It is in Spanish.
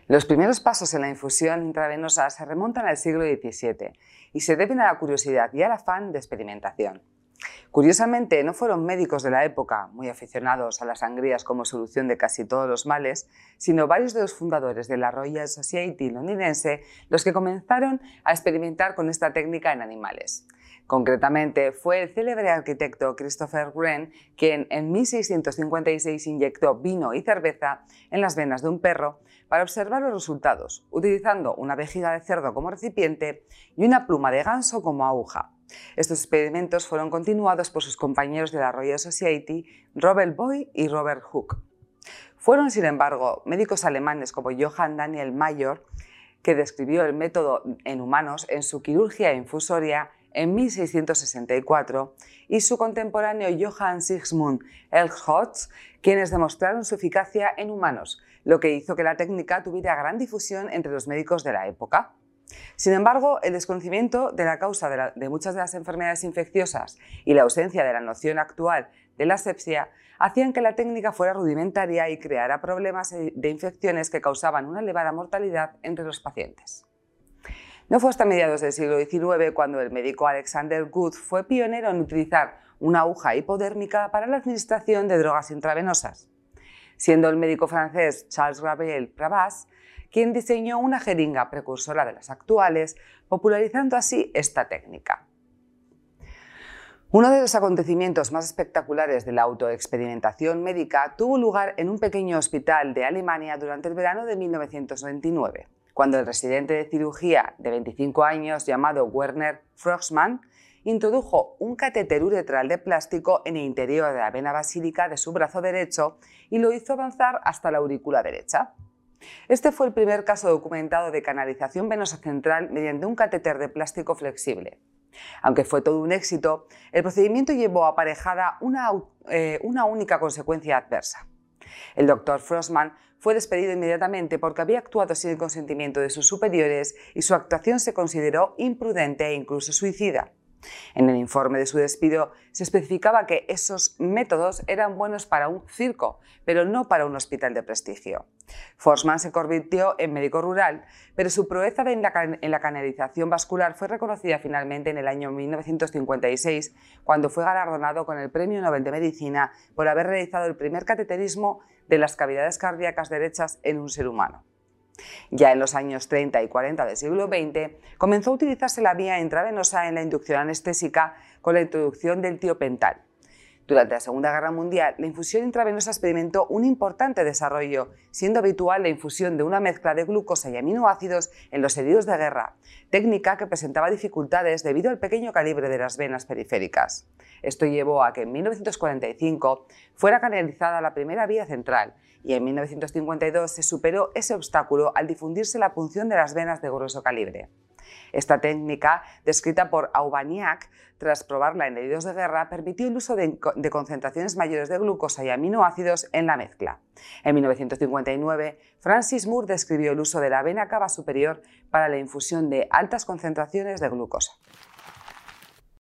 Los primeros pasos en la infusión intravenosa se remontan al siglo XVII y se deben a la curiosidad y al afán de experimentación. Curiosamente, no fueron médicos de la época, muy aficionados a las sangrías como solución de casi todos los males, sino varios de los fundadores de la Royal Society londinense los que comenzaron a experimentar con esta técnica en animales. Concretamente, fue el célebre arquitecto Christopher Wren quien en 1656 inyectó vino y cerveza en las venas de un perro para observar los resultados, utilizando una vejiga de cerdo como recipiente y una pluma de ganso como aguja. Estos experimentos fueron continuados por sus compañeros de la Royal Society, Robert Boyle y Robert Hooke. Fueron, sin embargo, médicos alemanes como Johann Daniel Mayer, que describió el método en humanos en su Chirurgia infusoria en 1664, y su contemporáneo Johann Sigismund Helmholtz, quienes demostraron su eficacia en humanos, lo que hizo que la técnica tuviera gran difusión entre los médicos de la época. Sin embargo, el desconocimiento de la causa de muchas de las enfermedades infecciosas y la ausencia de la noción actual de la asepsia hacían que la técnica fuera rudimentaria y creara problemas de infecciones que causaban una elevada mortalidad entre los pacientes. No fue hasta mediados del siglo XIX cuando el médico Alexander Wood fue pionero en utilizar una aguja hipodérmica para la administración de drogas intravenosas, siendo el médico francés Charles-Gabriel Pravas quien diseñó una jeringa precursora de las actuales, popularizando así esta técnica. Uno de los acontecimientos más espectaculares de la autoexperimentación médica tuvo lugar en un pequeño hospital de Alemania durante el verano de 1929, cuando el residente de cirugía de 25 años llamado Werner Frossmann introdujo un catéter uretral de plástico en el interior de la vena basílica de su brazo derecho y lo hizo avanzar hasta la aurícula derecha. Este fue el primer caso documentado de canalización venosa central mediante un catéter de plástico flexible. Aunque fue todo un éxito, el procedimiento llevó aparejada una única consecuencia adversa. El doctor Frossmann fue despedido inmediatamente porque había actuado sin el consentimiento de sus superiores y su actuación se consideró imprudente e incluso suicida. En el informe de su despido se especificaba que esos métodos eran buenos para un circo, pero no para un hospital de prestigio. Frossmann se convirtió en médico rural, pero su proeza en la canalización vascular fue reconocida finalmente en el año 1956, cuando fue galardonado con el Premio Nobel de Medicina por haber realizado el primer cateterismo de las cavidades cardíacas derechas en un ser humano. Ya en los años 30 y 40 del siglo XX comenzó a utilizarse la vía intravenosa en la inducción anestésica con la introducción del tiopental. Durante la Segunda Guerra Mundial, la infusión intravenosa experimentó un importante desarrollo, siendo habitual la infusión de una mezcla de glucosa y aminoácidos en los heridos de guerra, técnica que presentaba dificultades debido al pequeño calibre de las venas periféricas. Esto llevó a que en 1945 fuera canalizada la primera vía central y en 1952 se superó ese obstáculo al difundirse la punción de las venas de grueso calibre. Esta técnica, descrita por Aubagnac tras probarla en heridos de guerra, permitió el uso de concentraciones mayores de glucosa y aminoácidos en la mezcla. En 1959, Francis Moore describió el uso de la vena cava superior para la infusión de altas concentraciones de glucosa.